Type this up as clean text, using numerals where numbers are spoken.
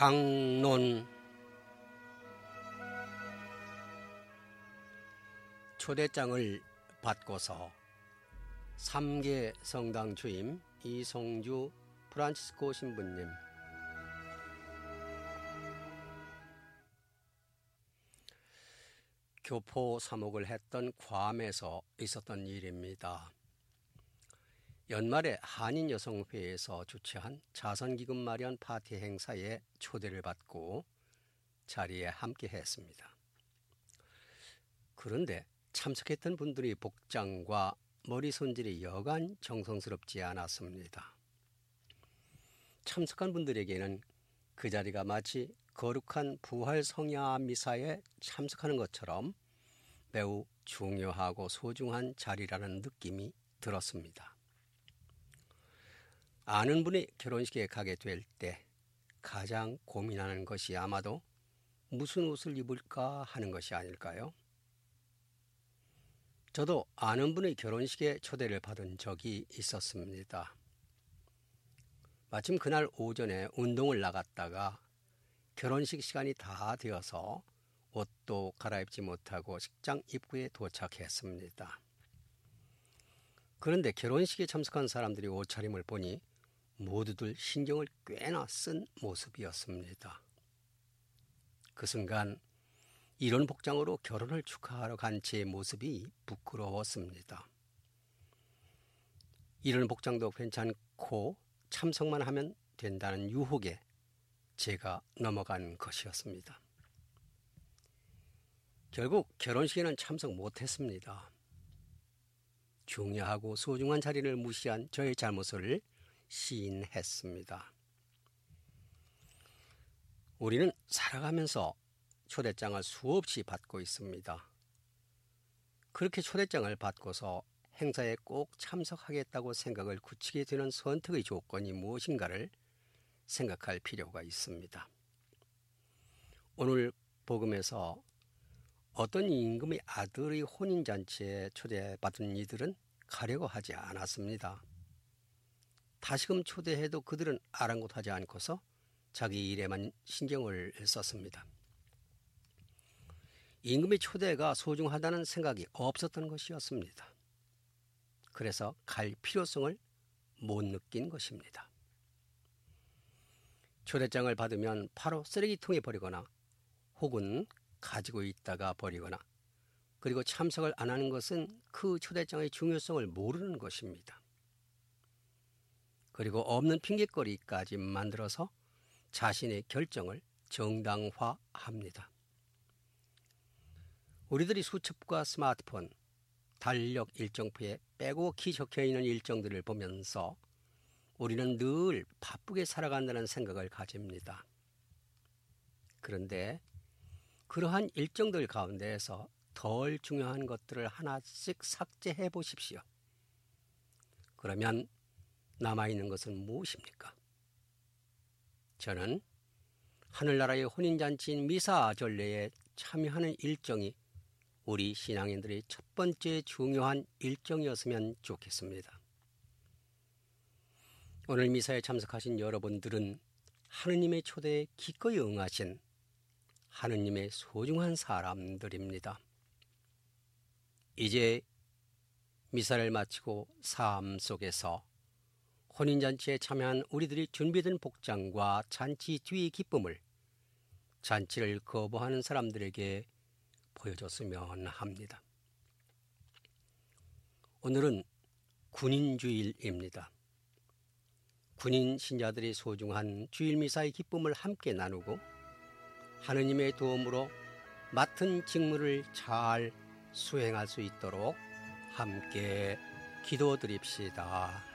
강론. 초대장을 받고서 3개 성당 주임 이성주 프란치스코 신부님. 교포 사목을 했던 괌에서 있었던 일입니다. 연말에 한인여성회에서 주최한 자선기금 마련 파티 행사에 초대를 받고 자리에 함께 했습니다. 그런데 참석했던 분들의 복장과 머리 손질이 여간 정성스럽지 않았습니다. 참석한 분들에게는 그 자리가 마치 거룩한 부활 성야 미사에 참석하는 것처럼 매우 중요하고 소중한 자리라는 느낌이 들었습니다. 아는 분의 결혼식에 가게 될 때 가장 고민하는 것이 아마도 무슨 옷을 입을까 하는 것이 아닐까요? 저도 아는 분의 결혼식에 초대를 받은 적이 있었습니다. 마침 그날 오전에 운동을 나갔다가 결혼식 시간이 다 되어서 옷도 갈아입지 못하고 식장 입구에 도착했습니다. 그런데 결혼식에 참석한 사람들이 옷차림을 보니 모두들 신경을 꽤나 쓴 모습이었습니다. 그 순간 이런 복장으로 결혼을 축하하러 간 제 모습이 부끄러웠습니다. 이런 복장도 괜찮고 참석만 하면 된다는 유혹에 제가 넘어간 것이었습니다. 결국 결혼식에는 참석 못했습니다. 중요하고 소중한 자리를 무시한 저의 잘못을 시인했습니다. 우리는 살아가면서 초대장을 수없이 받고 있습니다. 그렇게 초대장을 받고서 행사에 꼭 참석하겠다고 생각을 굳히게 되는 선택의 조건이 무엇인가를 생각할 필요가 있습니다. 오늘 복음에서 어떤 임금의 아들의 혼인잔치에 초대받은 이들은 가려고 하지 않았습니다. 다시금 초대해도 그들은 아랑곳하지 않고서 자기 일에만 신경을 썼습니다. 임금의 초대가 소중하다는 생각이 없었던 것이었습니다. 그래서 갈 필요성을 못 느낀 것입니다. 초대장을 받으면 바로 쓰레기통에 버리거나 혹은 가지고 있다가 버리거나 그리고 참석을 안 하는 것은 그 초대장의 중요성을 모르는 것입니다. 그리고 없는 핑계거리까지 만들어서 자신의 결정을 정당화합니다. 우리들이 수첩과 스마트폰, 달력 일정표에 빼곡히 적혀있는 일정들을 보면서 우리는 늘 바쁘게 살아간다는 생각을 가집니다. 그런데 그러한 일정들 가운데에서 덜 중요한 것들을 하나씩 삭제해 보십시오. 그러면 남아있는 것은 무엇입니까? 저는 하늘나라의 혼인잔치인 미사 전례에 참여하는 일정이 우리 신앙인들의 첫 번째 중요한 일정이었으면 좋겠습니다. 오늘 미사에 참석하신 여러분들은 하느님의 초대에 기꺼이 응하신 하느님의 소중한 사람들입니다. 이제 미사를 마치고 삶 속에서 혼인잔치에 참여한 우리들이 준비된 복장과 잔치 뒤의 기쁨을 잔치를 거부하는 사람들에게 보여줬으면 합니다. 오늘은 군인주일입니다. 군인 신자들이 소중한 주일미사의 기쁨을 함께 나누고 하느님의 도움으로 맡은 직무를 잘 수행할 수 있도록 함께 기도드립시다.